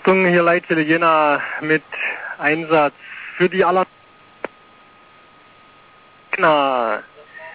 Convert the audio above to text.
Achtung, hier Leitstelle Jena mit Einsatz für die aller...